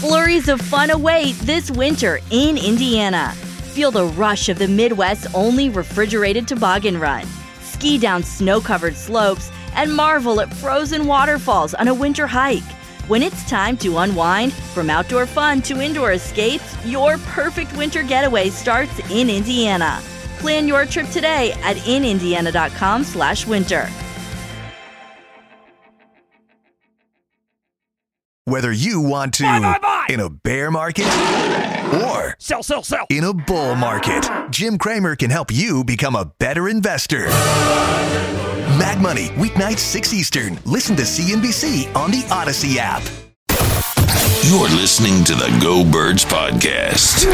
Flurries of fun await this winter in Indiana. Feel the rush of the Midwest's only refrigerated toboggan run. Ski down snow-covered slopes and marvel at frozen waterfalls on a winter hike. When it's time to unwind, from outdoor fun to indoor escapes, your perfect winter getaway starts in Indiana. Plan your trip today at inindiana.com/winter. Whether you want to Buy. in a bear market or Sell. in a bull market, Jim Cramer can help you become a better investor. Mad Money, weeknights 6 Eastern. Listen to CNBC on the Odyssey app. You're listening to the Go Birds podcast.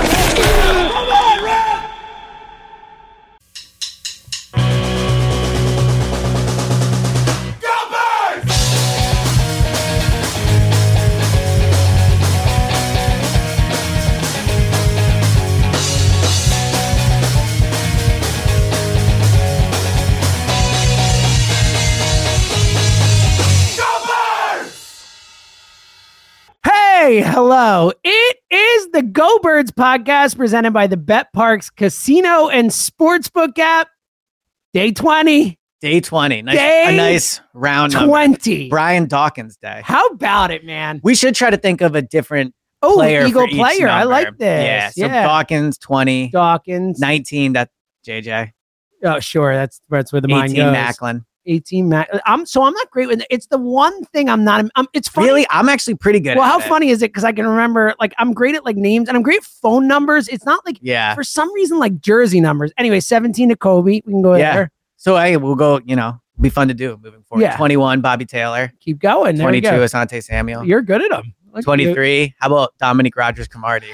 Hey, hello. It is the Go Birds podcast presented by the Bet Parks Casino and Sportsbook app. Day 20. Day 20. A nice round 20. number. Brian Dawkins Day. How about it, man? We should try to think of a different player Eagle for each player. I number. like this. Yeah, so Dawkins, 20. Dawkins. 19, that's JJ. Oh, sure. That's where the mind 18, goes. Macklin. 18 I'm not great with it. It's the one thing I'm not. It's funny. Really? I'm actually pretty good Well, at how it. funny is it? Because I can remember, like, I'm great at, like, names, and I'm great at phone numbers. It's not, like, Yeah. for some reason, like, jersey numbers. Anyway, 17 to Kobe. We can go there. So we'll go, be fun to do moving forward. Yeah. 21, Bobby Taylor. Keep going. There we 22, go. Asante Samuel. You're good at them. 23, how about Dominic Rodgers-Cromartie?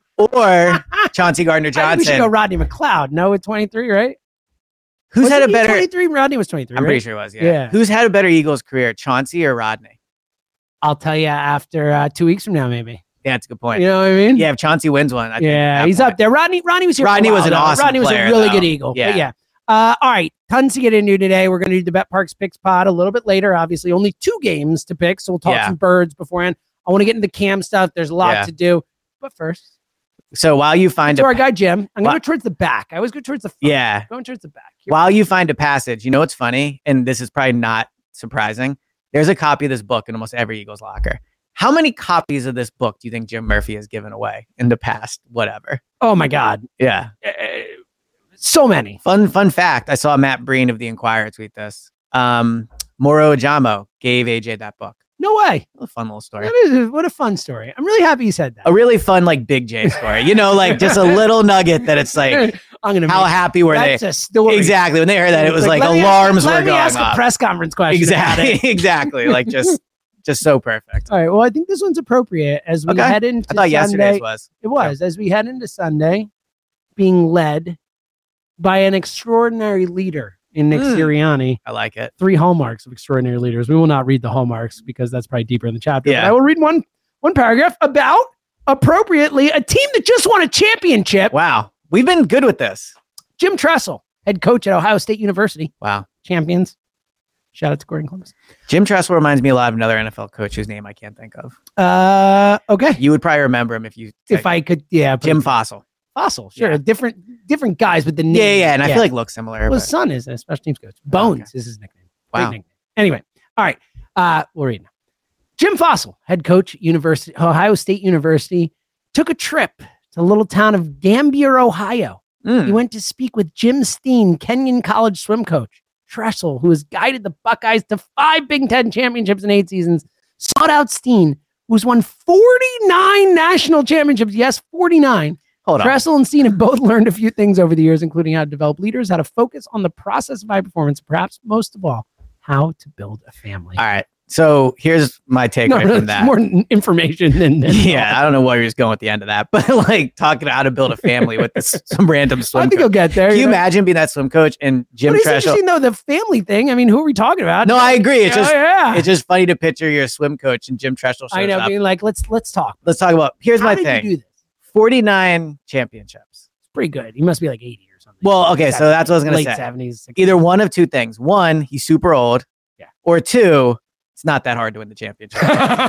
Or Chauncey I think we should Gardner-Johnson. go Rodney McLeod. No, at 23, right? Who's had a Wasn't he better... 23? Rodney was 23. I'm right? pretty sure it was, yeah. Yeah. Who's had a better Eagles career, Chauncey or Rodney? I'll tell you after 2 weeks from now, maybe. Yeah, that's a good point. You know what I mean? Yeah, if Chauncey wins one, I think Yeah, at he's that point. up there. Rodney was here. Rodney for a was while, an though. awesome Rodney was player, a really though. good Eagle. Yeah. But yeah. All right, tons to get into today. We're going to do the Bet Parks Picks pod a little bit later. Obviously, only 2 games to pick, so we'll talk some birds beforehand. I want to get into the Cam stuff. There's a lot to do. But first, so while you find to our guy Jim, I'm going to go towards the back. I always go towards the front. Yeah. Going towards the back. Here While you find a passage, you know what's funny? And this is probably not surprising. There's a copy of this book in almost every Eagles locker. How many copies of this book do you think Jim Murphy has given away in the past? Whatever. Oh my God. Yeah. So many. Fun fact. I saw Matt Breen of the Inquirer tweet this. Moro Ajamo gave AJ that book. No way. A fun little story. What a fun story. I'm really happy you said that. A really fun, like, Big J story. Like just a little nugget that it's like, how happy were they? That's a story. Exactly. When they heard that, it was like let me alarms ask, were going Let me ask off. a press conference question. Exactly. About it. Exactly. Like just so perfect. All right. Well, I think this one's appropriate as we head into I thought Sunday. yesterday's was. It was. As we head into Sunday, being led by an extraordinary leader in Nick Sirianni. I like it. 3 hallmarks of extraordinary leaders. We will not read the hallmarks because that's probably deeper in the chapter. Yeah. But I will read one paragraph about, appropriately, a team that just won a championship. Wow. We've been good with this. Jim Tressel, head coach at Ohio State University. Wow. Champions. Shout out to Gordon Clemens. Jim Tressel reminds me a lot of another NFL coach whose name I can't think of. Okay. You would probably remember him if I could, yeah. Jim Fossil. Fossil, sure. Yeah. Different guys with the name. Yeah. And I feel like look similar. Well, but- his son is a special teams coach. Bones is his nickname. Wow. Great nickname. Anyway, all right. We'll read now. Jim Fossil, head coach, Ohio State University, took a trip to a little town of Gambier, Ohio. He went to speak with Jim Steen, Kenyon College swim coach. Tressel, who has guided the Buckeyes to 5 Big Ten championships in 8 seasons, sought out Steen, who's won 49 national championships. Yes, 49. Hold on. Tressel and Steen have both learned a few things over the years, including how to develop leaders, how to focus on the process of high performance, perhaps most of all, how to build a family. All right. So here's my takeaway from that. More information than yeah, I don't know why you're just going with the end of that, but like talking about how to build a family with some random swim I think coach. you'll get there. Can you imagine being that swim coach and Jim But it's Tressel? interesting though, the family thing. I mean, who are we talking about? No, I agree. It's just yeah. it's just funny to picture your swim coach and Jim Tressel shows I know, up. being like, let's talk. Let's talk about. Here's How my did thing. you do this? 49 championships. It's pretty good. He must be like 80 or something. Well, okay, so that's what I was gonna late say. 70s. 60s. Either one of two things. One, he's super old. Yeah. Or two, It's not that hard to win the championship.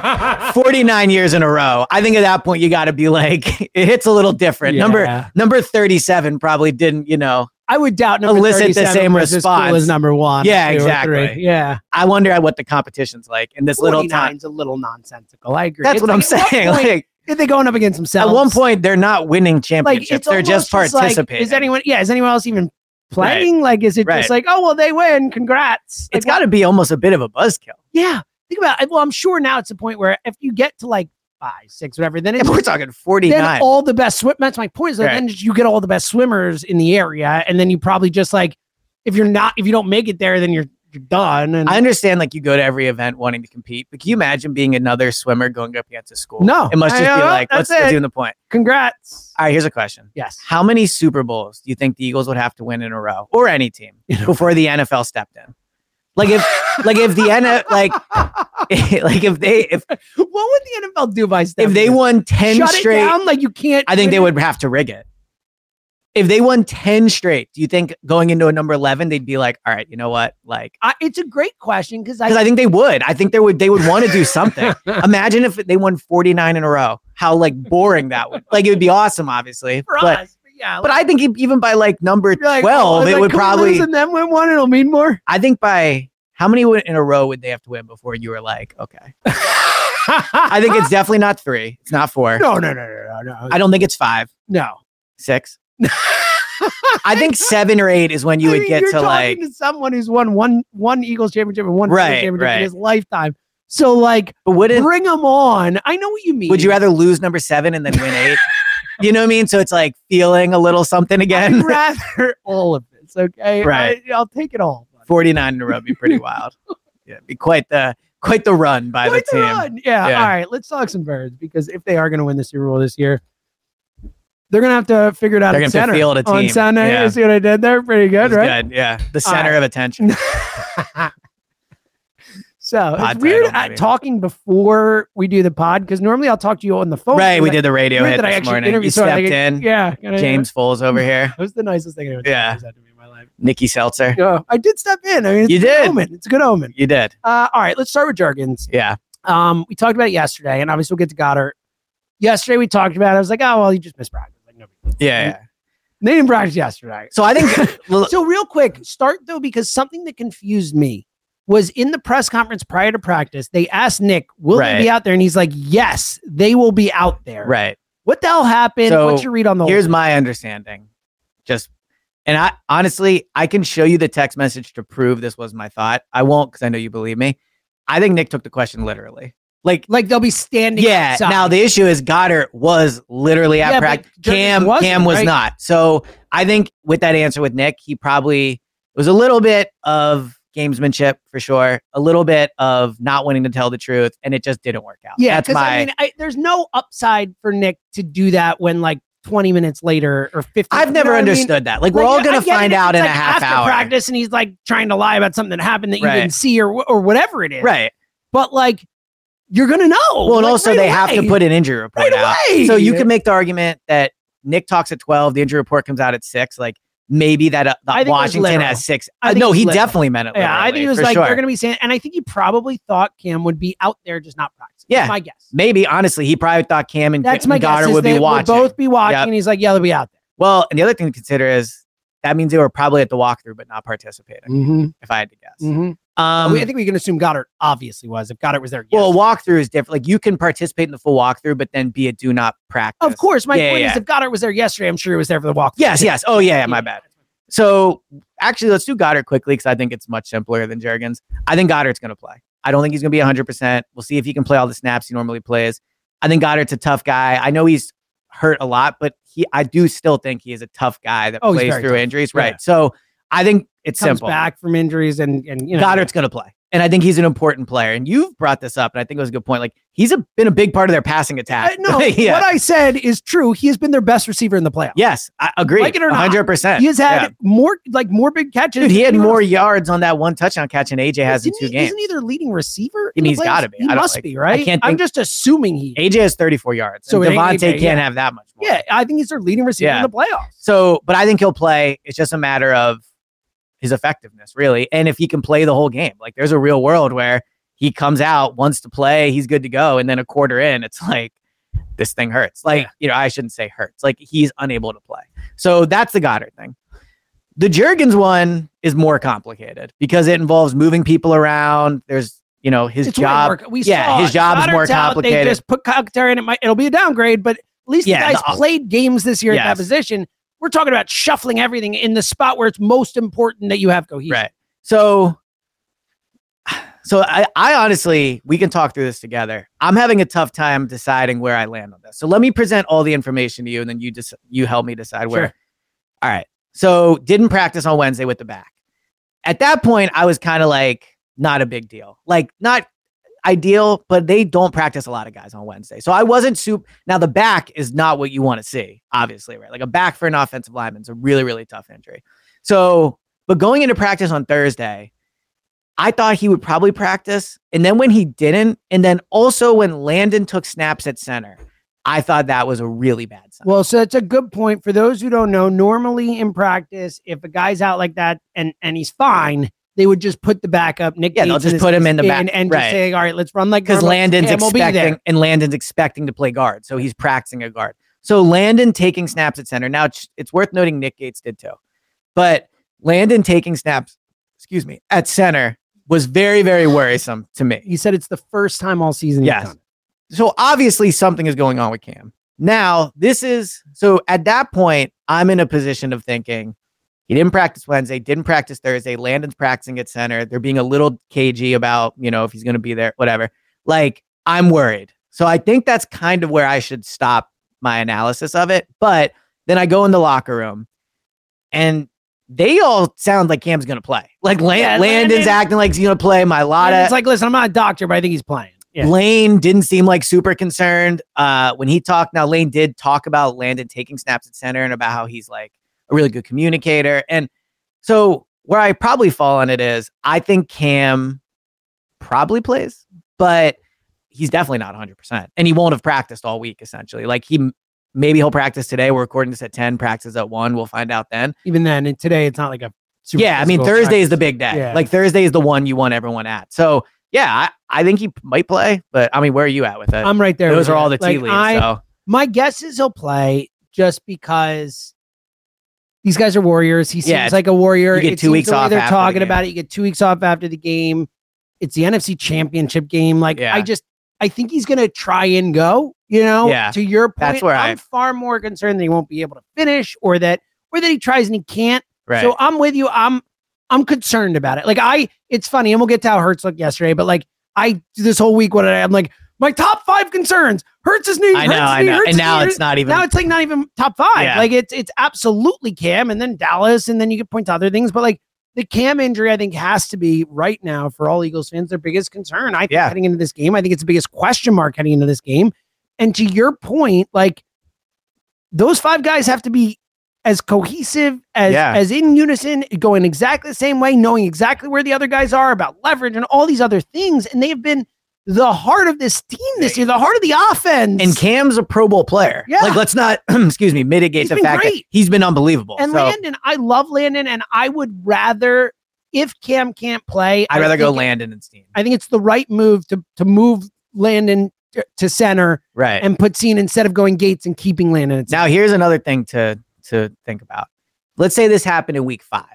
49 years in a row. I think at that point you got to be like, it hits a little different. Yeah. Number 37 probably didn't, I would doubt number elicit the 37 same was as cool response. as number 1. Yeah, 2, or exactly. 3. Yeah. I wonder what the competition's like in this little town. 49's a little nonsensical. I agree. That's It's what I'm at what saying. point Like, are they going up against themselves? at one point, they're not winning championships. They're just almost participating. Is anyone else even playing? Right. Like, is it Right. just like, oh, well, they win. Congrats. It's got to be almost a bit of a buzzkill. Yeah. Think about it. Well, I'm sure now it's the point where if you get to like 5, 6, whatever, then it's If we're talking 49. then all the best swim. That's my point. So Right. then you get all the best swimmers in the area, and then you probably just like if you don't make it there, then you're done. And I understand, like, you go to every event wanting to compete, but can you imagine being another swimmer going up against a school? No. It must just I be know, like, that's what's it. even the point? congrats. All right, here's a question. Yes. How many Super Bowls do you think the Eagles would have to win in a row, or any team, before the NFL stepped in? Like if the NFL, like if What would the NFL do by if they won 10 shut straight, it down? Like you can't. I think they would have to rig it. If they won 10 straight, do you think going into a number 11, they'd be like, all right, you know what? Like, It's a great question because I think they would. I think they would want to do something. Imagine if they won 49 in a row. How like boring that would. Like, it would be awesome, obviously. for But us. Yeah, but I think even by like number 12, it would probably. And then win one, it'll mean more. I think by how many in a row would they have to win before you were like, okay? I think it's definitely not 3. It's not 4. No. I don't think it's 5, No. 6. I think 7 or 8 is when you would get you're to like. talking to someone who's won one Eagles championship and one Right, championship right. in his lifetime. So like, But wouldn't bring them on. I know what you mean. would you rather lose number 7 and then win 8? You know what I mean? So it's like feeling a little something again. I'd rather all of this. Okay, Right. I'll take it all. 49 in a row would be pretty wild. Yeah, it'd be quite the run by Quite the team. run. Yeah. Yeah. All right. Let's talk some Birds because if they are going to win the Super Bowl this year, they're going to have to figure it out. They're at gonna have to center field a on team. Sunday. Yeah. You see what I did there? Pretty good, That's right? good. Yeah, the center of attention. So Pod it's weird title, maybe. talking before we do the pod because normally I'll talk to you on the phone. Right, we Like, did the radio weird hit that I this actually morning. interviewed You someone, stepped in. Yeah, James Foles over here. That was the nicest thing anyone Yeah. said to me in my life. Nikki Seltzer. Yeah, I did step in. I mean, it's You a good did. omen. It's a good omen. You did. All right, let's start with Juergens. Yeah. We talked about it yesterday, and obviously we'll get to Goddard. Yesterday we talked about it. I was like, oh, well, you just missed practice. Like, no big deal. Yeah. They didn't practice yesterday. So I think So real quick, start though, because something that confused me was in the press conference prior to practice, they asked Nick, will Right. they be out there? And he's like, yes, they will be out there. right. What the hell happened? So, What's your read on the Here's whole my understanding. And I honestly, I can show you the text message to prove this was my thought. I won't because I know you believe me. I think Nick took the question literally. Like they'll be standing yeah. outside. Now the issue is Goddard was literally at Yeah, but practice. Juergens wasn't, Cam was right? not. So I think with that answer with Nick, he probably it was a little bit of gamesmanship for sure, a little bit of not wanting to tell the truth, and it just didn't work out. Yeah, That's because my. I mean, there's no upside for Nick to do that when like 20 minutes later or 15. I've never understood that. Like we're all gonna find out in a half after hour. practice, and he's like trying to lie about something that happened that you Right. didn't see or whatever it is. Right. But like, you're gonna know. Well, and like, also right they have to away. put an injury report Right out. away. So you can make the argument that Nick talks at 12, the injury report comes out at 6. Like maybe that I think it was Washington literal. has 6. I think No, it was he literal. definitely meant it. Yeah, I think literally, he was for like, sure. they're gonna be saying, and I think he probably thought Cam would be out there, just not practicing. Yeah. That's my guess. Maybe honestly, he probably thought Cam and That's my guess. Goddard is would be they watching. both be watching, Yep. and he's like, yeah, they'll be out there. Well, and the other thing to consider is that means they were probably at the walkthrough but not participating. Mm-hmm. If I had to guess. Mm-hmm. I think we can assume Goddard obviously was. If Goddard was there, yes. Well, a walkthrough is different. Like you can participate in the full walkthrough, but then be a do not practice. Of course, my Yeah, point yeah. is if Goddard was there yesterday, I'm sure he was there for the walk. Yes. Oh, yeah, my bad. So actually, let's do Goddard quickly because I think it's much simpler than Juergens. I think Goddard's going to play. I don't think he's going to be 100%. We'll see if he can play all the snaps he normally plays. I think Goddard's a tough guy. I know he's hurt a lot, but I do still think he is a tough guy that Oh, he's plays very through tough. injuries. Yeah. Right. So I think it's Comes simple. back from injuries and you know Goddard's going to play. And I think he's an important player. And you've brought this up, and I think it was a good point. Like, he's been a big part of their passing attack. No, Yeah. what I said is true. He has been their best receiver in the playoffs. Yes, I agree. Like it or not, 100%. He has had Yeah. more big catches. Dude, he had than more anyone yards on that one touchdown catch than AJ has in else. 2 Isn't games. Isn't he their leading receiver? I mean, he's got to be. He I don't must like- be, right? I can't I'm think- just assuming he. AJ has 34 yards. So So it ain't Devontae AJ, can't yeah. have that much more. Yeah, I think he's their leading receiver Yeah. in the playoffs. So, but I think he'll play. It's just a matter of his effectiveness, really. And if he can play the whole game. Like, there's a real world where he comes out, wants to play, he's good to go. And then a quarter in, it's like, this thing hurts. Like, I shouldn't say hurts. Like, he's unable to play. So that's the Goddard thing. The Juergens one is more complicated because it involves moving people around. There's, his job. His job is more complicated. They just put Calcaterra in. It'll be a downgrade, but at least the guy's played games this year at that position. We're talking about shuffling everything in the spot where it's most important that you have cohesion. Right. So I honestly, we can talk through this together. I'm having a tough time deciding where I land on this. So let me present all the information to you, and then you help me decide where. Sure. All right. So didn't practice on Wednesday with the back. At that point, I was kind of like, not a big deal. Like, not ideal, but they don't practice a lot of guys on Wednesday. So I wasn't super. Now, the back is not what you want to see, obviously, right? Like, a back for an offensive lineman is a really, really tough injury. So, but going into practice on Thursday, I thought he would probably practice. And then when he didn't, and then also when Landon took snaps at center, I thought that was a really bad sign. Well, so that's a good point. For those who don't know, normally in practice, if a guy's out like that and he's fine, they would just put the backup. Nick Gates they'll just put him in the back and just say, all right, let's run like because Landon's expecting to play guard, so he's practicing a guard. So Landon taking snaps at center. Now it's worth noting Nick Gates did too, but Landon taking snaps, at center was very, very worrisome to me. He said it's the first time all season. Yes. So obviously something is going on with Cam. Now so at that point, I'm in a position of thinking, he didn't practice Wednesday, didn't practice Thursday. Landon's practicing at center. They're being a little cagey about, if he's going to be there, whatever. Like, I'm worried. So I think that's kind of where I should stop my analysis of it. But then I go in the locker room and they all sound like Cam's going to play. Like, Landon's acting like he's going to play. It's like, listen, I'm not a doctor, but I think he's playing. Yeah. Lane didn't seem like super concerned when he talked. Now, Lane did talk about Landon taking snaps at center and about how he's like a really good communicator. And so where I probably fall on it is I think Cam probably plays, but he's definitely not 100%. And he won't have practiced all week, essentially. Like, maybe he'll practice today. We're recording this at 10, practice at 1. We'll find out then. Even then, and today it's not like a super Thursday practice. is the big day. Yeah. Like, Thursday is the one you want everyone at. So yeah, I think he might play, but I mean, where are you at with it? I'm right there. Those are all the tea leaves. So my guess is he'll play just because these guys are warriors. He seems like a warrior. You get 2 weeks off. They're after talking the about it. You get 2 weeks off after the game. It's the NFC Championship game. Like, I think he's going to try and go, to your point. That's where I'm far more concerned that he won't be able to finish or that he tries and he can't. Right. So I'm with you. I'm concerned about it. Like, it's funny, and we'll get to how Hurts looked yesterday, but like, this whole week, I'm like, my top 5 concerns. Hurts his knee. I know. And now it's not even. Now it's like not even top 5. Yeah. Like, it's absolutely Cam, and then Dallas, and then you can point to other things, but like, the Cam injury, I think, has to be right now for all Eagles fans their biggest concern. I think heading into this game, I think it's the biggest question mark heading into this game. And to your point, like, those 5 guys have to be as cohesive, as in unison, going exactly the same way, knowing exactly where the other guys are about leverage and all these other things. And they've been the heart of this team this year, the heart of the offense. And Cam's a Pro Bowl player. Yeah. Like, let's not, mitigate the fact that he's been unbelievable. And Landon, I love Landon, and I would rather, if Cam can't play, I'd rather go Landon and Steen. I think it's the right move to move Landon to center, right, and put Steen instead of going Gates and keeping Landon at center. Now, here's another thing to think about. Let's say this happened in week 5.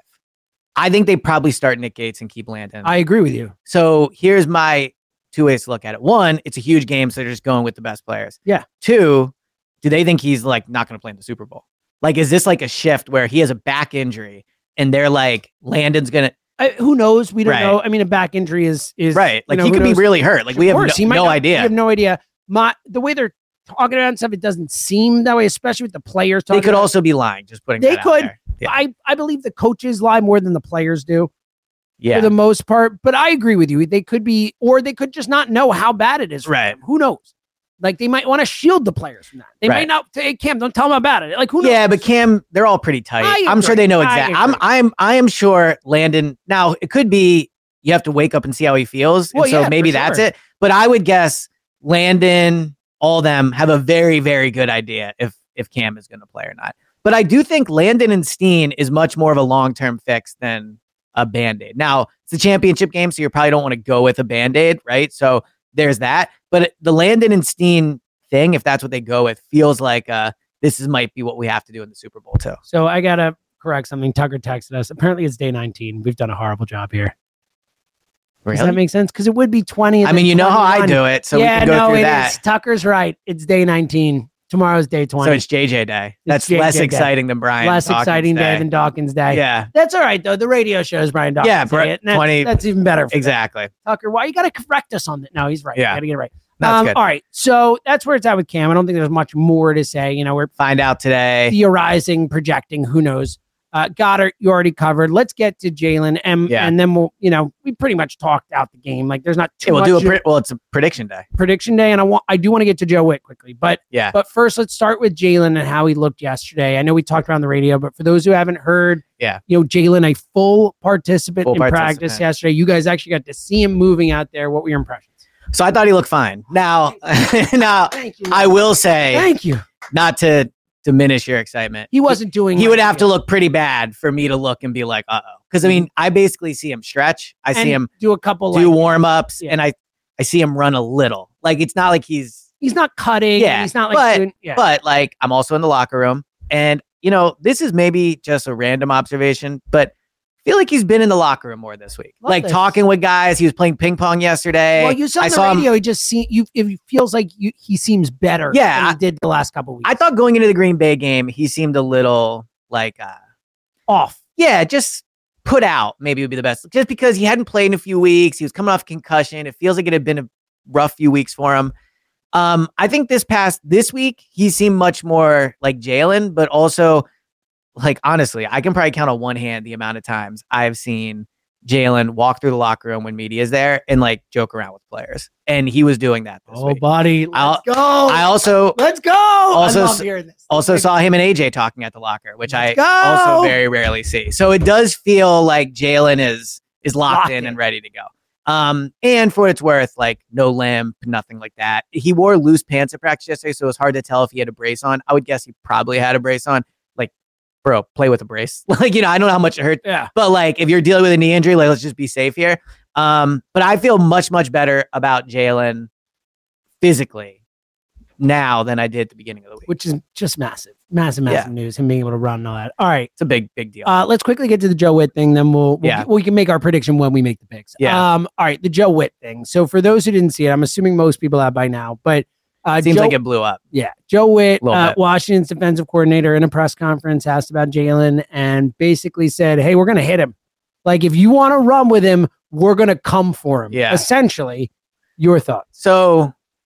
I think they probably start Nick Gates and keep Landon. I agree with you. So here's my 2 ways to look at it. 1, it's a huge game, so they're just going with the best players. Yeah. 2, do they think he's like not going to play in the Super Bowl? Like, is this like a shift where he has a back injury and they're like, Landon's going to... who knows? We don't know. I mean, a back injury is right. Like, he could be really hurt. Like, we have no idea. We have no idea. The way they're talking about stuff, it doesn't seem that way, especially with the players talking. They could also be lying, just putting they that could. Out there. Yeah. I believe the coaches lie more than the players do. Yeah. For the most part. But I agree with you. They could be, or they could just not know how bad it is. Right. Who knows? Like, they might want to shield the players from that. They might not say, hey, Cam, don't tell them about it. Like, who knows? Yeah, but Cam, they're all pretty tight. I'm sure they know exactly. I am sure Landon, now it could be you have to wake up and see how he feels. Well, and so maybe that's it. But I would guess Landon, all them have a very, very good idea if Cam is going to play or not. But I do think Landon and Steen is much more of a long-term fix than a Band-Aid. Now, it's a championship game, so you probably don't want to go with a Band-Aid, right? So there's that. But the Landon and Steen thing, if that's what they go with, feels like might be what we have to do in the Super Bowl too. So I got to correct something. Tucker texted us. Apparently it's day 19. We've done a horrible job here. Really? Does that make sense? Because it would be 20. I mean, you know how I do it, so we can go through that. Is. Tucker's right. It's day 19. Tomorrow's day 20. So it's JJ Day. That's JJ less Day. exciting than Brian. Less Dawkins exciting day than Dawkins Day. Yeah. That's all right, though. The radio show is Brian Dawkins. Yeah, Day, and 20. That's even better. For exactly. them. Tucker, why you got to correct us on that? No, he's right. Yeah. Got to get it right. That's good. All right. So that's where it's at with Cam. I don't think there's much more to say. You know, we're find out today. Theorizing, projecting, who knows. Goddard, you already covered. Let's get to Jalen. And then we'll, we pretty much talked out the game. Like there's not too much. It's a prediction day. Prediction day. And I do want to get to Joe Witt quickly. But first, let's start with Jalen and how he looked yesterday. I know we talked about on the radio, but for those who haven't heard, Jalen, a full participant in practice yesterday. You guys actually got to see him moving out there. What were your impressions? So I thought he looked fine. Now, Thank you. I will say, thank you. Not to diminish your excitement. He wasn't doing. He would have to look pretty bad for me to look and be like, uh oh. Because I mean, I basically see him stretch. I see him do a couple warm ups, and I see him run a little. Like it's not like he's not cutting. Yeah, he's not like. But like I'm also in the locker room, and this is maybe just a random observation, but I feel like he's been in the locker room more this week. Talking with guys. He was playing ping pong yesterday. Well, you saw on the radio. He just it feels like he seems better. Yeah, than he did the last couple weeks. I thought going into the Green Bay game, he seemed a little like off. Yeah, just put out. Maybe would be the best. Just because he hadn't played in a few weeks, he was coming off concussion. It feels like it had been a rough few weeks for him. I think this week he seemed much more like Jalen, but also. Like, honestly, I can probably count on one hand the amount of times I've seen Jalen walk through the locker room when media is there and like joke around with players. And he was doing that this week. Buddy, let's go. I also let's go. Also saw him and AJ talking at the locker, which I also very rarely see. So it does feel like Jalen is locked in and ready to go. And for what it's worth, like no limp, nothing like that. He wore loose pants at practice yesterday, so it was hard to tell if he had a brace on. I would guess he probably had a brace on. Bro, play with a brace. I don't know how much it hurt. Yeah. But like, if you're dealing with a knee injury, like, let's just be safe here. But I feel much, much better about Jalen physically now than I did at the beginning of the week. Which is just massive news, him being able to run and all that. All right. It's a big deal. Let's quickly get to the Joe Witt thing. Then we can make our prediction when we make the picks. Yeah. All right. The Joe Witt thing. So for those who didn't see it, I'm assuming most people have by now, but seems like it blew up. Yeah. Joe Witt, Washington's defensive coordinator, in a press conference asked about Jalen and basically said, hey, we're going to hit him. Like, if you want to run with him, we're going to come for him. Yeah. Essentially, your thoughts. So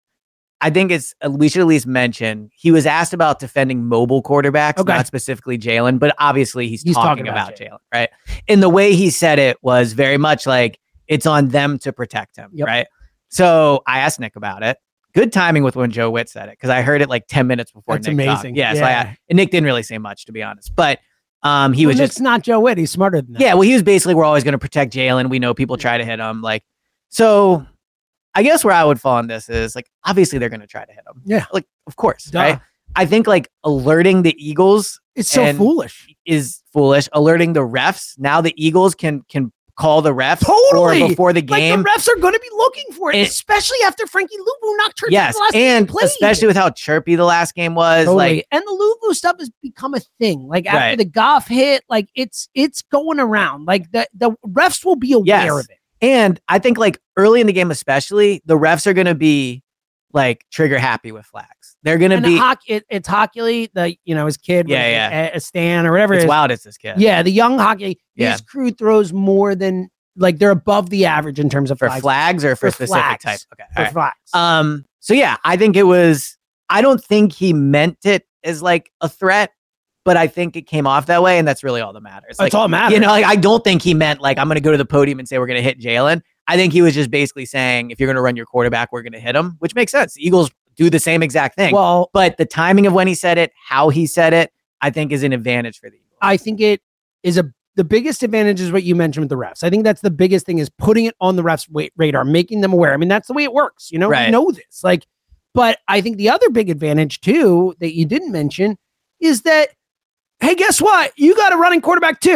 I think we should at least mention he was asked about defending mobile quarterbacks, not specifically Jalen, but obviously he's talking about Jalen, right? And the way he said it was very much like it's on them to protect him, right? So I asked Nick about it. Good timing with when Joe Witt said it, because I heard it like 10 minutes before That's Nick amazing. talked. Yeah. So Nick didn't really say much, to be honest. But he was Nick's not Joe Witt. He's smarter than that. Yeah, well, he was basically, we're always going to protect Jalen. We know people try to hit him. Like, so I guess where I would fall on this is like, obviously they're going to try to hit him. Yeah. Like, of course, right? I think like alerting the Eagles it's so foolish. Is foolish. Alerting the refs. Now the Eagles can call the refs before the game. Like the refs are going to be looking for it, especially after Frankie Luvu knocked Church out the last and game he played. Especially with how chirpy the last game was. Totally. Like, and the Luvu stuff has become a thing. Like after the Goff hit, like it's going around. Like the refs will be aware of it. And I think like early in the game, especially, the refs are going to be like trigger happy with flags. They're going to be it's Hockey, his kid, a Stan or whatever. It's wild. It's this kid. Yeah, the young Hockey. His crew throws more than like they're above the average in terms of flags or for specific type. Okay, flags. So yeah, I think it was. I don't think he meant it as like a threat, but I think it came off that way, and that's really all that matters. That's all that matters. Like I don't think he meant like I'm going to go to the podium and say we're going to hit Jalen. I think he was just basically saying if you're going to run your quarterback, we're going to hit him, which makes sense. The Eagles do the same exact thing. Well, but the timing of when he said it, how he said it, I think is an advantage for the Eagles. I think it is the biggest advantage is what you mentioned with the refs. I think that's the biggest thing is putting it on the refs' radar, making them aware. I mean, that's the way it works. We know this. Like, but I think the other big advantage too that you didn't mention is that, hey, guess what? You got a running quarterback too.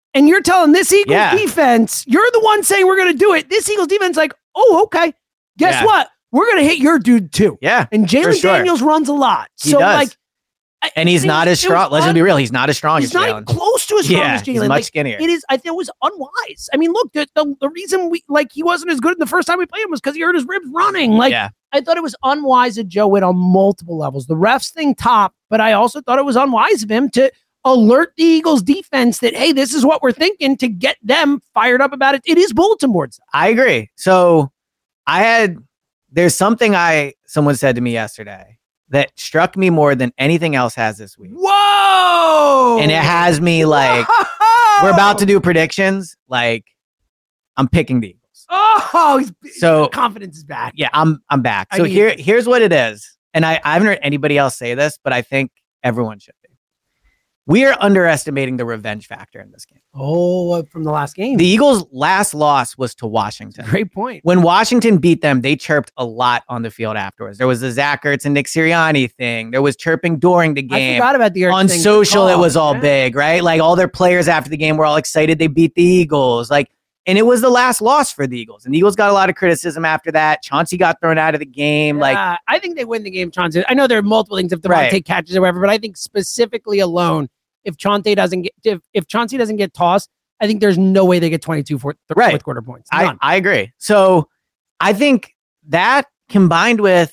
And you're telling this Eagles defense, you're the one saying we're going to do it. This Eagles defense like, oh, okay. Guess what? We're going to hit your dude too. Yeah. And Jalen Daniels runs a lot. He does. And he's not as strong. Let's be real. He's not as strong as Jalen. He's not close to as strong as Jalen. He's much skinnier. It is. I think it was unwise. I mean, look, the reason he wasn't as good the first time we played him was because he hurt his ribs running. I thought it was unwise of Joe Witt on multiple levels. The refs thing top, but I also thought it was unwise of him to alert the Eagles defense that, hey, this is what we're thinking, to get them fired up about it. It is bulletin boards. I agree. So there's something someone said to me yesterday that struck me more than anything else has this week. Whoa! And it has me like, we're about to do predictions. Like, I'm picking the Eagles. Oh, so confidence is back. Yeah, I'm back. So here's what it is. And I haven't heard anybody else say this, but I think everyone should be. We are underestimating the revenge factor in this game. Oh, from the last game. The Eagles' last loss was to Washington. Great point. When Washington beat them, they chirped a lot on the field afterwards. There was the Zach Ertz and Nick Sirianni thing. There was chirping during the game. I forgot about the Ertz on thing. social. It was all big, right? Like all their players after the game were all excited they beat the Eagles. And it was the last loss for the Eagles. And the Eagles got a lot of criticism after that. Chauncey got thrown out of the game. I think they win the game, Chauncey. I know there are multiple things if Devontae catches or whatever, but I think specifically alone, if Chauncey doesn't get tossed, I think there's no way they get 22 fourth quarter points. I agree. So I think that combined with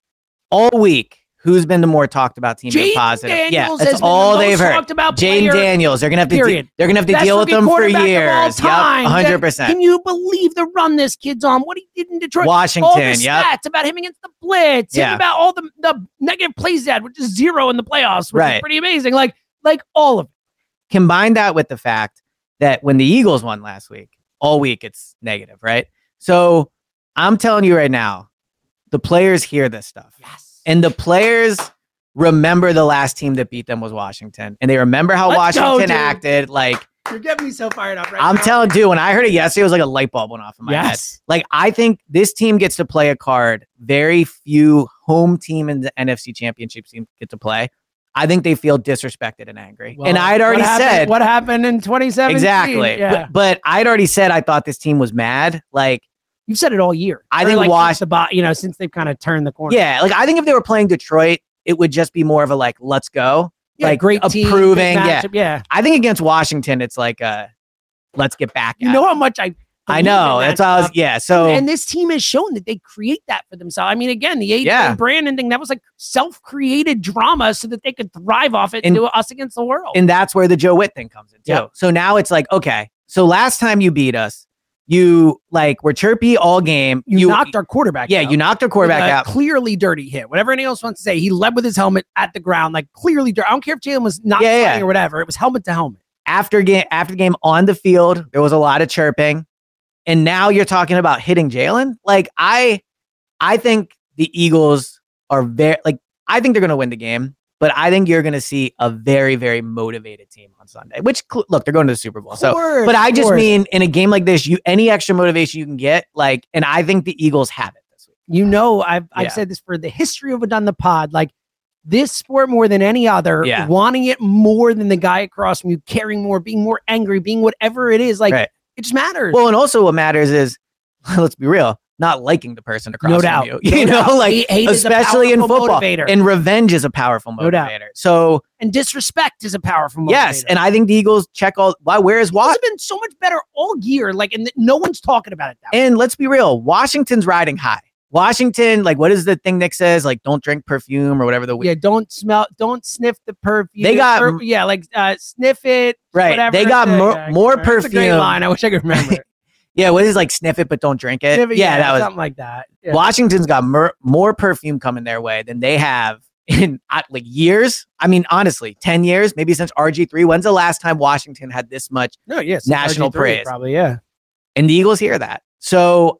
all week, who's been the more talked about team in positive? Daniels that's all they've heard. Jaden Daniels. They're gonna have to deal with them for years. Yep, 100%. Can you believe the run this kid's on? What he did in Detroit? Washington. All the stats about him against the blitz. Him about all the negative plays that, which is 0 in the playoffs, which is pretty amazing. Like all of it. Combine that with the fact that when the Eagles won last week, all week it's negative, right? So I'm telling you right now, the players hear this stuff. Yes. And the players remember the last team that beat them was Washington. And they remember how Washington acted. Like, you're getting me so fired up right now. I'm telling you, when I heard it yesterday, it was like a light bulb went off in my head. Like, I think this team gets to play a card very few home team in the NFC Championship team get to play. I think they feel disrespected and angry. Well, and I'd already said what happened in 2017. Exactly. Yeah. But I'd already said I thought this team was mad. Like, you've said it all year. I think since they've kind of turned the corner. Yeah, like I think if they were playing Detroit, it would just be more of a like, let's go. Yeah, like great team, approving. Yeah. I think against Washington, it's like let's get back. You know how much I know. That's how So and this team has shown that they create that for themselves. I mean, again, the AJ Brandon thing, that was like self-created drama so that they could thrive off it and do us against the world. And that's where the Joe Witt thing comes in too. Yep. So now it's like, okay, so last time you beat us, you were chirpy all game. You knocked our quarterback out. Yeah, you knocked our quarterback out. Clearly dirty hit. Whatever anyone else wants to say, he led with his helmet at the ground, like clearly dirty. I don't care if Jalen was not playing or whatever. It was helmet to helmet. After game on the field, there was a lot of chirping. And now you're talking about hitting Jalen. Like I think the Eagles are I think they're going to win the game, but I think you're going to see a very, very motivated team on Sunday, which look, they're going to the Super Bowl. But I just mean in a game like this, any extra motivation you can get, and I think the Eagles have it this week. You know, I've said this for the history of done the pod, like this sport more than any other, wanting it more than the guy across from you, caring more, being more angry, being whatever it is, it just matters. Well, and also what matters is, let's be real, not liking the person across from you. You know, like especially in football. Motivator. And revenge is a powerful motivator. No doubt. So and disrespect is a powerful motivator. Yes, and I think the Eagles check all. Where is Washington? It's been so much better all year, and no one's talking about it that way. And let's be real, Washington's riding high. Washington, what is the thing Nick says? Don't drink perfume or whatever don't sniff the perfume. They got sniff it. Right. Whatever. They got more perfume. That's a great line. I wish I could remember it. Yeah, what is sniff it but don't drink it? That was something like that. Yeah. Washington's got more perfume coming their way than they have in years. I mean, honestly, 10 years, maybe since RG3. When's the last time Washington had this much national RG3, praise? Probably, yeah. And the Eagles hear that. So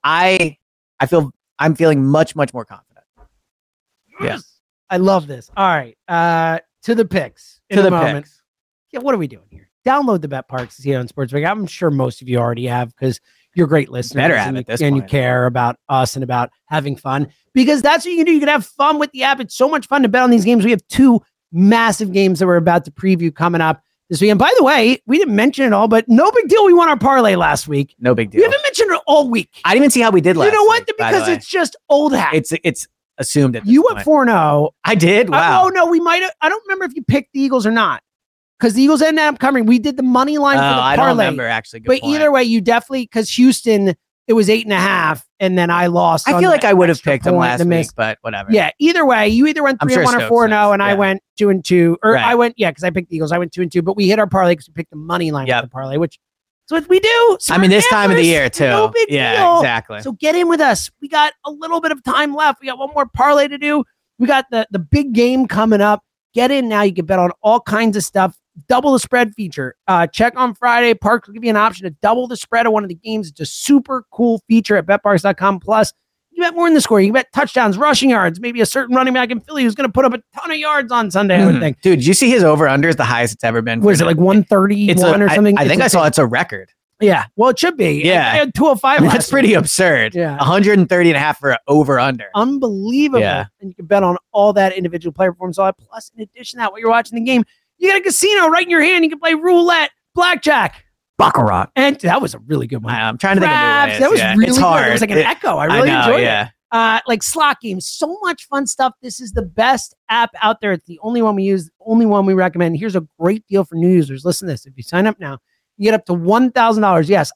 I'm feeling much, much more confident. Yeah. I love this. All right. To the picks. Picks. Yeah, what are we doing here? Download the Bet Parks here on Sportsbook. I'm sure most of you already have because you're great listeners. Better have it this point. You care about us and about having fun because that's what you can do. You can have fun with the app. It's so much fun to bet on these games. We have 2 massive games that we're about to preview coming up. this weekend. By the way, we didn't mention it all, but no big deal. We won our parlay last week. No big We deal. haven't mentioned it all week. I didn't even see how we did last You know what? week, by the Because way. it's just old hat. It's assumed at this You point. went 4-0. I did? Wow. Oh, no, we might have. I don't remember if you picked the Eagles or not. Because the Eagles ended up covering. We did the money line for the parlay. I don't remember, actually. Good But point. either way, you definitely, because Houston, it was 8.5, and then I lost. I on feel like the I would have extra picked them point, last the week, miss. but whatever. Yeah, either way, you either went I'm 3-1 sure or Stokes 4-0, knows, and I yeah. went 2-2. Or Right. I went, because I picked the Eagles. I went 2-2, but we hit our parlay because we picked the money line Yep. for the parlay, which is what we do. I mean, this time of the Smart year, gamblers, too. No big Yeah, deal. exactly. So get in with us. We got a little bit of time left. We got one more parlay to do. We got the big game coming up. Get in now. You can bet on all kinds of stuff. Double the spread feature. Check on Friday. Parks will give you an option to double the spread of one of the games. It's a super cool feature at betparks.com. Plus, you bet more in the score. You can bet touchdowns, rushing yards, maybe a certain running back in Philly who's going to put up a ton of yards on Sunday, I would think. Dude, did you see his over-under is the highest it's ever been? for Was it him? like 131 It's or something? I think I It's saw it's a record. Yeah. Well, it should be. Yeah. I had 205 That's last pretty week. absurd. Yeah. 130.5 for over-under. Unbelievable. Yeah. And you can bet on all that individual player performance. Plus, in addition to that, while you're watching the game, you got a casino right in your hand. You can play roulette, blackjack. Baccarat. And that was a really good one. I'm trying to think of new Craps, ways. that was Yeah. really It's good. hard. It was like an echo. I really know, enjoyed yeah. it. Like slot games, so much fun stuff. This is the best app out there. It's the only one we use, the only one we recommend. Here's a great deal for new users. Listen to this. If you sign up now, you get up to $1,000. Yes,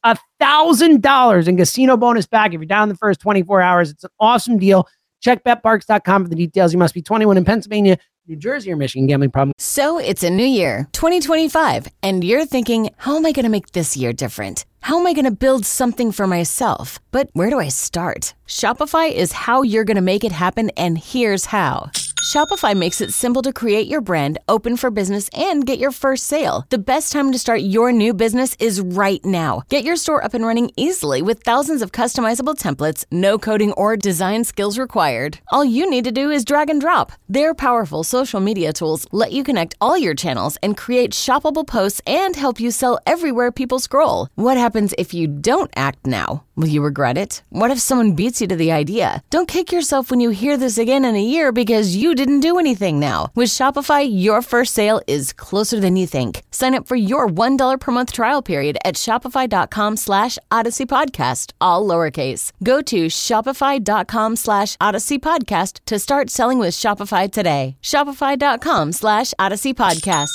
$1,000 in casino bonus back if you're down the first 24 hours. It's an awesome deal. Check betparks.com for the details. You must be 21 in Pennsylvania, New Jersey, or Michigan. Gambling problem. So it's a new year, 2025, and you're thinking, how am I going to make this year different? How am I going to build something for myself? But where do I start? Shopify is how you're going to make it happen, and here's how. Shopify makes it simple to create your brand, open for business, and get your first sale. The best time to start your new business is right now. Get your store up and running easily with thousands of customizable templates, no coding or design skills required. All you need to do is drag and drop. Their powerful social media tools let you connect all your channels and create shoppable posts and help you sell everywhere people scroll. What happens if you don't act now? Will you regret it? What if someone beats you to the idea? Don't kick yourself when you hear this again in a year because you didn't do anything now. With Shopify, your first sale is closer than you think. Sign up for your $1 per month trial period at shopify.com/Odyssey Podcast, all lowercase. Go to shopify.com/Odyssey Podcast to start selling with Shopify today. Shopify.com/Odyssey Podcast.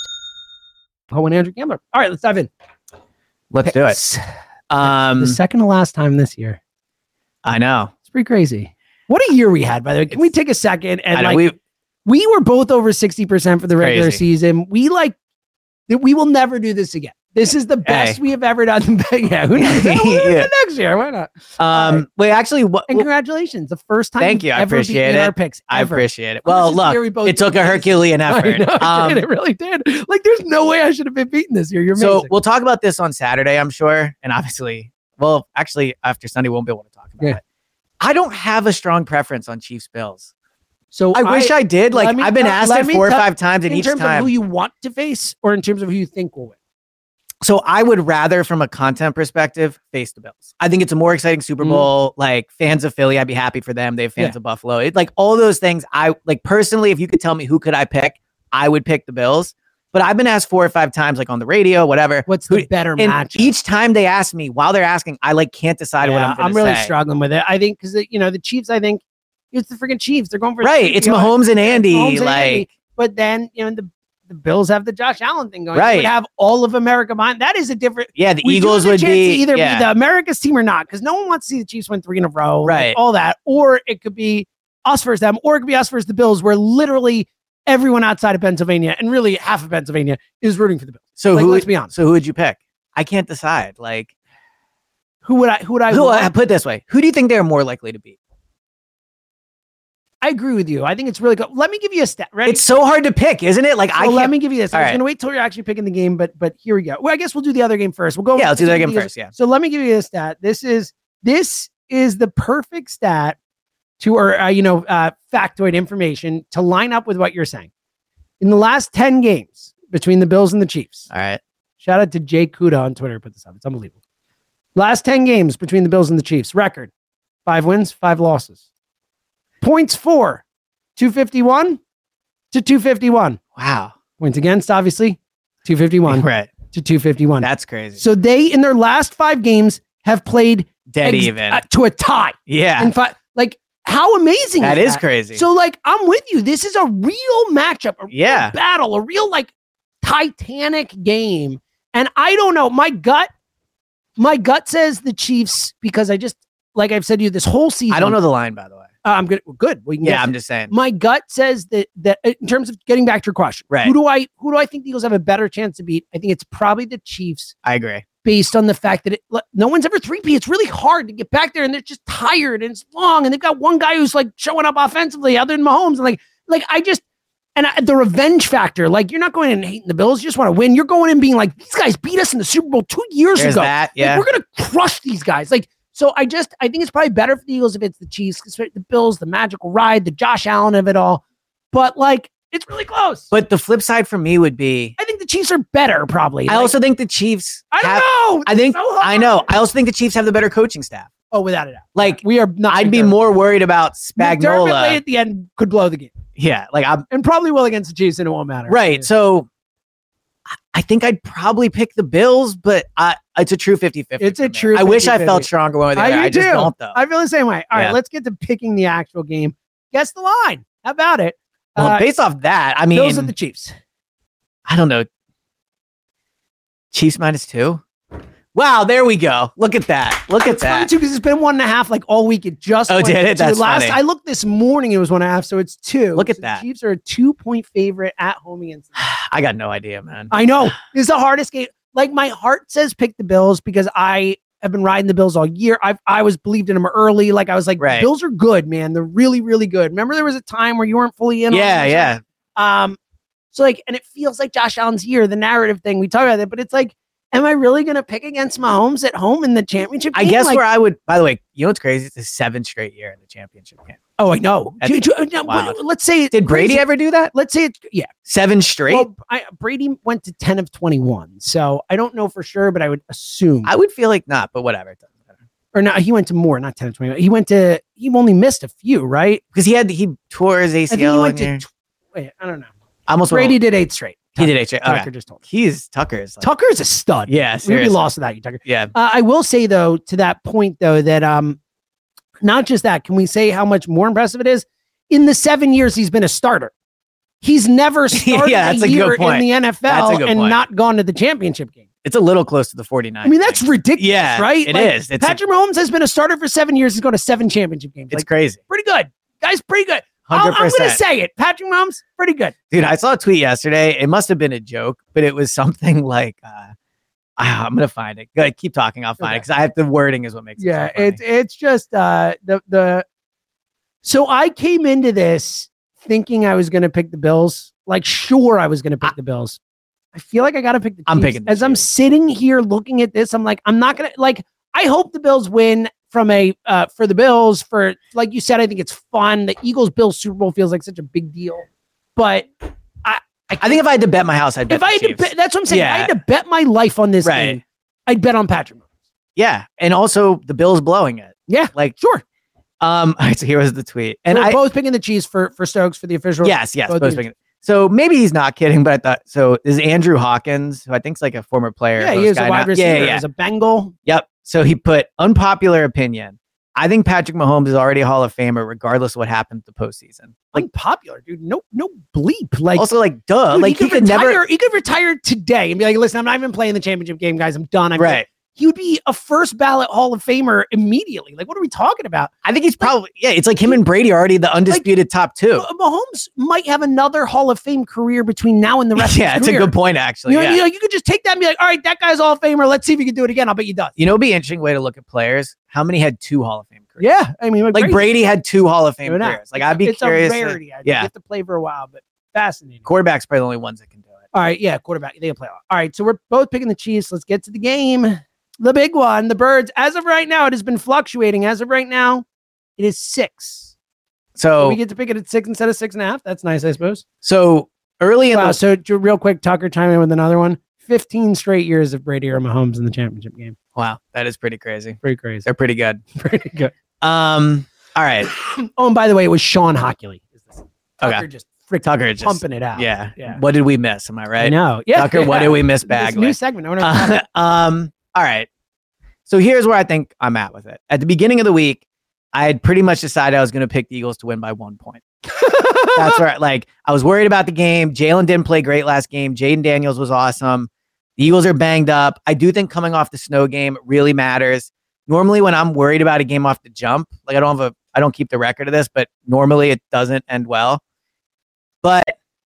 Oh, and Andrew Gambler. All right, let's dive in. Let's do it. The second to last time this year. I know. It's pretty crazy. What a year we had, by the way. Can we take a second and I know, we were both over 60% for the regular Crazy. season. We will never do this again. This is the best we have ever done. Yeah, who knows? We'll do it next year. Why not? Wait, actually, what? And congratulations, the first time. Thank you. I appreciate it. Our picks. I ever. appreciate it. How Well, much is Gary look, both it took a did? Herculean I effort. know, it really did. Like, there's no way I should have been beaten this year. You're amazing. So we'll talk about this on Saturday, I'm sure. And obviously, well, actually, after Sunday, we won't be able to talk about it. I don't have a strong preference on Chiefs Bills. So I wish I did. Like, I've been asked it 4 or 5 times, and in each terms of time. who you want to face, or in terms of who you think will win. So I would rather, from a content perspective, face the Bills. I think it's a more exciting Super Bowl. Like, fans of Philly, I'd be happy for them. They have fans of Buffalo. It, like, all those things. I like personally, if you could tell me who could I pick, I would pick the Bills. But I've been asked 4 or 5 times, like on the radio, whatever. What's the better and match? each time they ask me, while they're asking, I like can't decide what I'm going to say. really struggling with it. I think because the Chiefs. I think it's the freaking Chiefs. They're going for Right. It's Mahomes and Andy. Mahomes and like, Andy. But then the Bills have the Josh Allen thing going. Right. You would have all of America behind. That is a different. yeah, the we do Eagles have a would chance be to either yeah. be the America's team or not, because no one wants to see the Chiefs win 3 in a row, Right. like all that, or it could be us versus them, or it could be us versus the Bills, where literally everyone outside of Pennsylvania and really half of Pennsylvania is rooting for the Bills. So let's be honest. So who would you pick? I can't decide. Like, Who would I want? put it this way? Who do you think they're more likely to beat? I agree with you. I think it's really good. Let me give you a stat. Ready? It's so hard to pick, isn't it? Like, Let me give you this. I All was right. going to wait till you're actually picking the game, but here we go. Well, I guess we'll do the other game first. We'll go. Yeah, let's do the other game first, yeah. So let me give you a stat. This is the perfect stat to, or factoid information to line up with what you're saying. In the last 10 games between the Bills and the Chiefs. All right. Shout out to Jay Kuda on Twitter who put this up. It's unbelievable. Last 10 games between the Bills and the Chiefs. Record: 5 wins, 5 losses. Points for 251 to 251. Wow. Points against, obviously, 251 Right. to 251. That's crazy. So they, in their last 5 games, have played Dead even. To a tie. Yeah. In fact, like, how amazing That is is crazy. So, like, I'm with you. This is a real matchup, a Yeah. real battle, a real, like, titanic game. And I don't know. My gut says the Chiefs, because I just, like I've said to you this whole season. I don't know the line, by the way. I'm good. Good. We can Yeah, guess I'm it. just saying. My gut says that in terms of getting back to your question, Right. Who do I think the Eagles have a better chance to beat? I think it's probably the Chiefs, I agree. based on the fact that no one's ever 3P. It's really hard to get back there, and they're just tired, and it's long, and they've got one guy who's like showing up offensively, other than Mahomes, and the revenge factor. Like, you're not going in and hating the Bills. You just want to win. You're going in being like, these guys beat us in the Super Bowl 2 years There's ago. that, yeah. Like, we're gonna crush these guys. Like, so I think it's probably better for the Eagles if it's the Chiefs, because the Bills, the magical ride, the Josh Allen of it all. But like, it's really close. But the flip side for me would be, I think the Chiefs are better, probably. I also think the Chiefs. I don't know. I think It's so hard. I know. I also think the Chiefs have the better coaching staff. Oh, without a doubt. Like, We are not. I'd be more worried about McDermott Spagnuolo. at the end could blow the game, Yeah, like I'm and probably will against the Chiefs, and it won't matter. right. So I think I'd probably pick the Bills, but it's a true 50-50. It's a for me. true I wish I 50-50. felt stronger one way or the other. I I do just too. don't though. I feel the same way. All right, Yeah. let's get to picking the actual game. Guess the line. How about it? Well, based off that, I mean, Bills at the Chiefs. I don't know. Chiefs -2. Wow, there we go. Look at that. Look at It's funny that. too, because it's been 1.5 like all week. It just Oh, went did it? to That's last. funny. I looked this morning. It was 1.5, so it's 2. Look at So that. The Chiefs are a 2-point favorite at home against. I got no idea, man. I know this is the hardest game. Like, my heart says pick the Bills, because I have been riding the Bills all year. I was believed in them early. Like, I was like, Right. Bills are good, man. They're really, really good. Remember, there was a time where you weren't fully in. Yeah, on them? yeah. So like, and it feels like Josh Allen's year, the narrative thing. We talk about that, but it's like, am I really going to pick against Mahomes at home in the championship I game? guess Like, where I would, by the way, you know what's crazy? It's the 7th straight year in the championship game. Oh, I know. That's wild. Let's say Did Brady ever do that? Let's say it's 7 straight? Well, Brady went to 10 of 21, so I don't know for sure, but I would assume. I would feel like not, but whatever. It doesn't matter. Or no, he went to more, not 10 of 21. He only missed a few, right? Because he tore his I think he ACL. went in to. here. Wait, I don't know. I almost Brady went, did 8 straight. he did 8 straight. Tucker Okay. just told me. Tucker's like, Tucker's a stud. yeah, We'd be seriously. lost without you, Tucker. Yeah. I will say, though, to that point, though, that not just that, can we say how much more impressive it is? In the 7 years he's been a starter, he's never started that's a a good year in point. the That's a NFL good and point. not gone to the championship game. It's a little close to the 49. I mean, that's ridiculous, Yeah, right? it is. It's Patrick Mahomes has been a starter for 7 years. He's gone to 7 championship games. It's Like, crazy. pretty good. Guys, pretty good. 100%. I'm going to say it. Patrick Mahomes, pretty good. Dude, I saw a tweet yesterday. It must have been a joke, but it was something like, I'm going to find it. Go ahead, keep talking. I'll find it because the wording is what makes Yeah, it so funny. it's just So I came into this thinking I was going to pick the Bills. Like, sure, I was going to pick the Bills. I feel like I got to pick the Chiefs. I'm picking the As I'm Chiefs. sitting here looking at this, I'm like, I'm not going to, like, I hope the Bills win from for the Bills. For, like you said, I think it's fun. The Eagles-Bills Super Bowl feels like such a big deal. But I think if I had to bet my house, I'd bet if I had the to Chiefs. bet, that's what I'm saying. If I Yeah. had to bet my life on this Right. game, I'd bet on Patrick Mahomes. Yeah, and also the Bills blowing it. Yeah, Like, sure. all right, so here was the tweet. And We're I both picking the Chiefs for Stokes for the official. yes, both both teams. picking. So maybe he's not kidding, but I thought so. Is Andrew Hawkins, who I think's like a former player? Yeah, Bills he is guy a wide now. receiver. Yeah, yeah. He's a Bengal. Yep. So he put unpopular opinion. I think Patrick Mahomes is already a Hall of Famer, regardless of what happened to the postseason. Like, Unpopular, dude. No bleep. Like, also, like, duh. dude, Like, he could never. He could retire today and be like, listen, I'm not even playing the championship game, guys. I'm done. I'm Right. He would be a first ballot Hall of Famer immediately. Like, what are we talking about? I think he's probably, yeah, it's like him and Brady are already the undisputed top two. Mahomes might have another Hall of Fame career between now and the rest Yeah, of his it's a career. good point, actually. You know, Yeah. you could just take that and be like, all right, that guy's Hall of Famer. Let's see if he can do it again. I'll bet you does. You know, it'd be an interesting way to look at players. How many had 2 Hall of Fame careers? Yeah. I mean, Like Brady had 2 Hall of Fame Maybe not. careers. Like, I'd be it's curious. a rarity. You yeah. have to play for a while, but fascinating. Quarterbacks probably the only ones that can do it. All right, yeah, quarterback. They can play a lot. All right, so we're both picking the Chiefs. Let's get to the game. The big one, the Birds. As of right now, it has been fluctuating. As of right now, it is 6. So we get to pick it at 6 instead of 6.5. That's nice, I suppose. So early in Wow. the So real quick, Tucker chime in with another one. 15 straight years of Brady or Mahomes in the championship game. wow, that is pretty crazy. Pretty crazy. They're pretty good. Pretty good. All right. Oh, and by the way, it was Sean Hockley. Tucker Okay. just freaking Tucker just pumping it out. Yeah. Yeah. What did we miss? Am I right? I know. Yeah. Tucker, what did we miss, This Bagley? new segment. I wanna All right. So here's where I think I'm at with it. At the beginning of the week, I had pretty much decided I was going to pick the Eagles to win by 1 point. That's right. Like, I was worried about the game. Jalen didn't play great last game. Jaden Daniels was awesome. The Eagles are banged up. I do think coming off the snow game really matters. Normally, when I'm worried about a game off the jump, like I don't keep the record of this, but normally it doesn't end well. But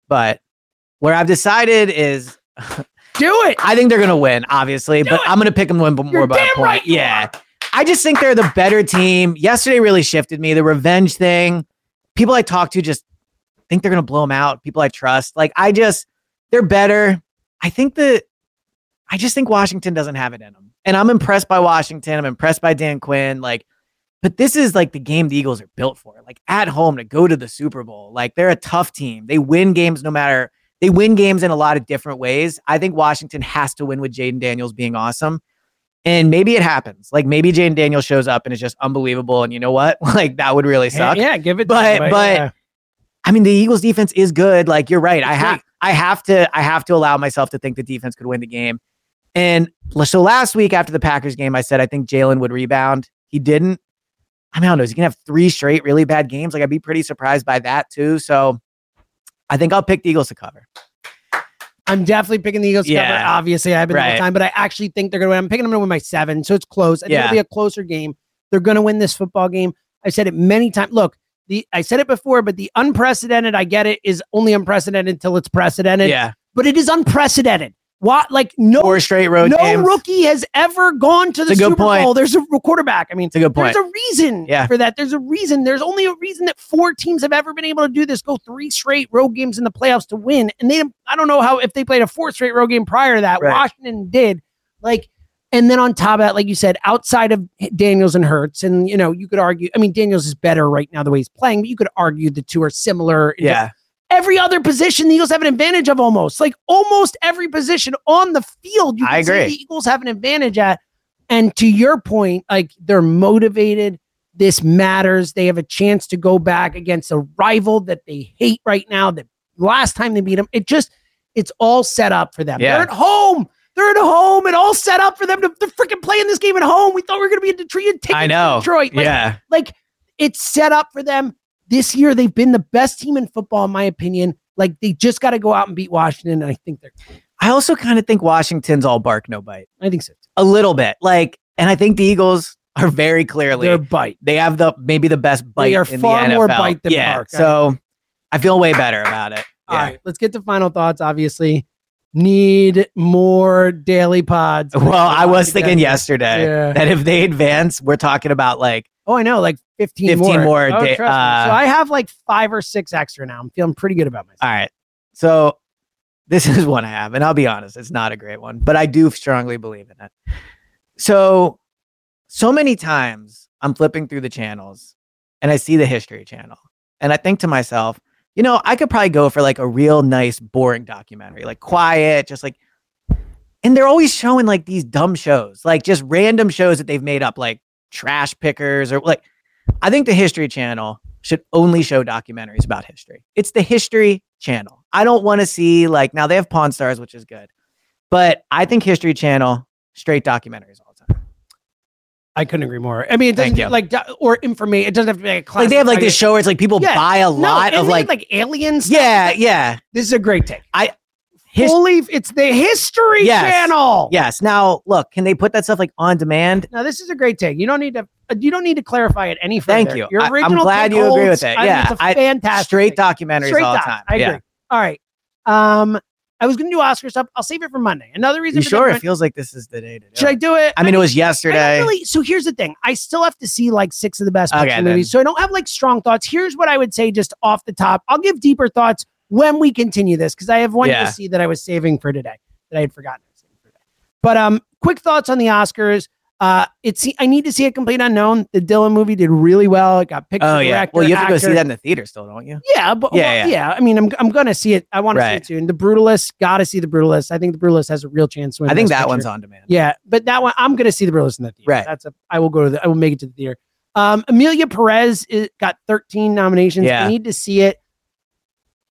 where I've decided is do it. I think they're going to win, obviously, but I'm going to pick them to win more by a point. Right yeah. I just think they're the better team. Yesterday really shifted me. The revenge thing. People I talk to just think they're going to blow them out. People I trust. Like, they're better. I just think Washington doesn't have it in them. And I'm impressed by Washington. I'm impressed by Dan Quinn. Like, but this is like the game the Eagles are built for. Like, at home to go to the Super Bowl. Like, they're a tough team. They win games they win games in a lot of different ways. I think Washington has to win with Jaden Daniels being awesome. And maybe it happens. Like, maybe Jaden Daniels shows up and it's just unbelievable. And you know what? Like, that would really suck. Yeah, give it. But I mean, the Eagles defense is good. Like, you're right. I have to allow myself to think the defense could win the game. And so last week after the Packers game, I said I think Jalen would rebound. He didn't. I mean, I don't know. Is he gonna have 3 straight really bad games? Like, I'd be pretty surprised by that too. So I think I'll pick the Eagles to cover. I'm definitely picking the Eagles to cover. Obviously, I've been the whole time, but I actually think they're going to win. I'm picking them to win by 7, so it's close. I think it'll be a closer game. They're going to win this football game. I've said it many times. Look, I said it before, but the unprecedented, I get it, is only unprecedented until it's precedented. Yeah. But it is unprecedented. What? Like, no 4 straight road games. Rookie has ever gone to the Super Bowl. There's a quarterback. I mean, it's a good point. There's a reason for that. There's a reason. There's only a reason that 4 teams have ever been able to do this, go 3 straight road games in the playoffs to win. And I don't know if they played a 4th straight road game prior to that. Right. Washington did. Like, and then on top of that, like you said, outside of Daniels and Hurts, and, you could argue, I mean, Daniels is better right now the way he's playing, but you could argue the two are similar. Yeah. Every other position, the Eagles have an advantage of almost every position on the field. I agree. The Eagles have an advantage at. And to your point, like, they're motivated. This matters. They have a chance to go back against a rival that they hate right now. That last time they beat them, it's all set up for them. Yeah. They're at home. And all set up for them to freaking play in this game at home. We thought we were going to be in Detroit. I know. Detroit. Like, it's set up for them. This year, they've been the best team in football, in my opinion. Like, they just got to go out and beat Washington, and I think they're. I also kind of think Washington's all bark, no bite. I think so too. A little bit, like, and I think the Eagles are very clearly their bite. They have maybe the best bite. They are in far the NFL. more bite than bark. So I feel way better about it. All right, let's get to final thoughts. Obviously, need more daily pods. Well, I was thinking yesterday that if they advance, we're talking about like. Oh, I know, like 15 more. So I have like 5 or 6 extra now. I'm feeling pretty good about myself. All right. So this is one I have, and I'll be honest, it's not a great one, but I do strongly believe in it. So many times I'm flipping through the channels and I see the History Channel, and I think to myself, I could probably go for like a real nice, boring documentary, like quiet, just like, and they're always showing like these dumb shows, like just random shows that they've made up, like Trash Pickers, or like, I think the History Channel should only show documentaries about history. It's the History Channel. I don't want to see now they have Pawn Stars, which is good, but I think History Channel, straight documentaries all the time. I couldn't agree more. I mean, it doesn't or information. It doesn't have to be like a classic. Like, they have like this show where it's like people buy a lot of like aliens. Yeah. This is a great take. It's the History Channel. Yes. Now, look, can they put that stuff like on demand? No, this is a great take. You don't need to clarify it any further. Thank you. Your original I'm glad you agree with it. It's a fantastic straight documentaries all the time. I agree. All right. I was going to do Oscar stuff. I'll save it for Monday. Another reason. You sure? It feels like this is the day to do it. Should I do it? I mean, it was yesterday. So here's the thing. I still have to see like 6 of the best movies. So I don't have like strong thoughts. Here's what I would say just off the top. I'll give deeper thoughts when we continue this, because I have one to see that I was saving for today that I had forgotten. But quick thoughts on the Oscars. I need to see A Complete Unknown. The Dylan movie did really well. It got picked. Oh yeah. Well, you have to go see that in the theater still, don't you? Yeah, but yeah. I mean, I'm gonna see it. I want to see it soon. The Brutalist. Got to see The Brutalist. I think The Brutalist has a real chance to win. I think that one's on demand. Yeah, but that one I'm gonna see The Brutalist in the theater. Right. I will make it to the theater. Emilia Perez got 13 nominations. I need to see it.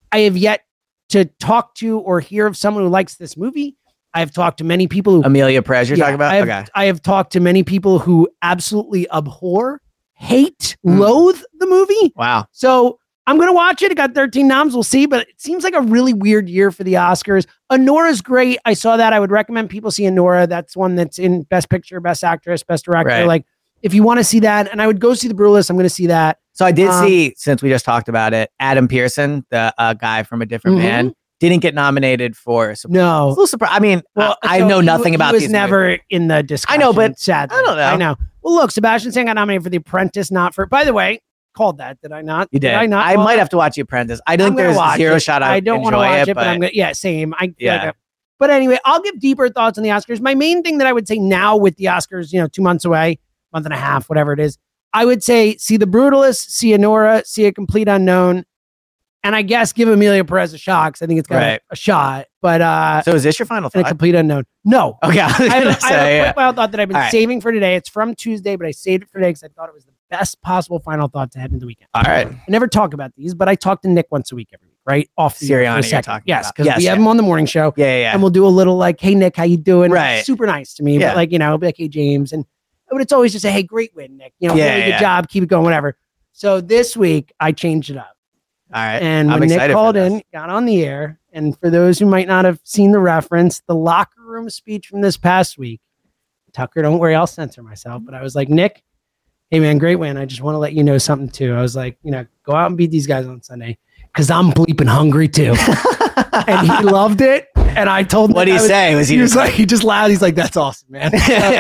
I have yet to talk to or hear of someone who likes this movie. I have talked to many people who Amelia Perez, you're talking about? I have talked to many people who absolutely abhor, hate, loathe the movie. Wow. So I'm going to watch it. It got 13 noms. We'll see, but it seems like a really weird year for the Oscars. Anora's great. I saw that. I would recommend people see Anora. That's one that's in Best Picture, Best Actress, Best Director. Right. Like, if you want to see that, and I would go see The Brutalist, I'm going to see that. So I did see, since we just talked about it, Adam Pearson, the guy from A Different Man, didn't get nominated for. No. I was a little surprised. I mean, I know nothing about these. He was never in the discussion. I know, but sadly. I don't know. I know. Well, look, Sebastian Stan got nominated for The Apprentice, not for. By the way, called that. Did I not? You did. I not? I might have to watch The Apprentice. I think there's zero shot. I don't want to watch it, but I'm gonna. Yeah, same. But anyway, I'll give deeper thoughts on the Oscars. My main thing that I would say now with the Oscars, 2 months away, month and a half, whatever it is, I would say see The Brutalist, see Anora, see A Complete Unknown, and I guess give Amelia Perez a shot because I think it's got a shot. But so is this your final thought? A Complete Unknown? No. Okay. I have a quick final thought that I've been saving for today. It's from Tuesday, but I saved it for today because I thought it was the best possible final thought to head into the weekend. All right. I never talk about these, but I talk to Nick once a week every week, right? Off the Sirianni, you're talking yes, about. because we have him on the morning show. Yeah. And we'll do a little like, hey, Nick, how you doing? Right. Super nice to me. Yeah. But like, it'll be like, hey, James. But it's always just a, hey, great win, Nick. Really good job. Keep it going, whatever. So this week, I changed it up. All right. And when Nick called in, got on the air, and for those who might not have seen the reference, the locker room speech from this past week, Tucker, don't worry, I'll censor myself. But I was like, Nick, hey, man, great win. I just want to let you know something, too. I was like, go out and beat these guys on Sunday because I'm bleeping hungry, too. And he loved it. And I told him, what did he say? He just laughed. He's like, that's awesome, man.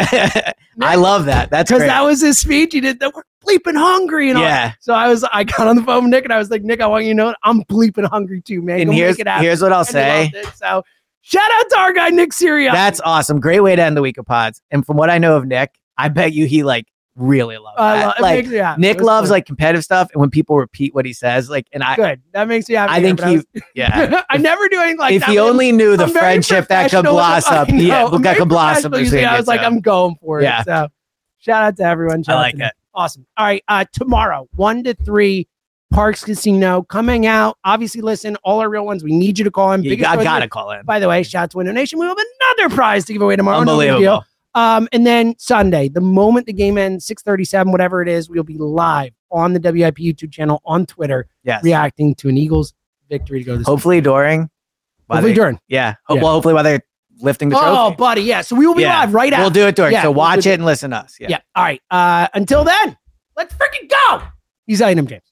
I love that. That's because that was his speech. He did that. We're bleeping hungry. And all. So I got on the phone with Nick and I was like, Nick, I want you to know I'm bleeping hungry too, man. And here's what I'll say. So shout out to our guy, Nick Sirianni. That's awesome. Great way to end the week of pods. And from what I know of Nick, I bet you he really loves that. Nick loves cool. Competitive stuff, and when people repeat what he says, good. That makes me happy. I think I never do anything like that. If he only knew the friendship that could blossom, that could blossom. I was like, I'm going for it. So shout out to everyone. I like it. Awesome. All right, tomorrow 1 to 3, Parks Casino coming out. Obviously, listen, all our real ones. We need you to call in. I gotta call in. By the way, shout out to Window Nation. We have another prize to give away tomorrow. Unbelievable. And then Sunday, the moment the game ends, 6:37, whatever it is, we'll be live on the WIP YouTube channel, on Twitter, reacting to an Eagles victory to go this hopefully during. Yeah. Well, hopefully while they're lifting the trophy. Oh, buddy, yeah. So we will be live right after. We'll do it during. So watch it and listen to us. Yeah. All right. Until then, let's freaking go. He's Item James.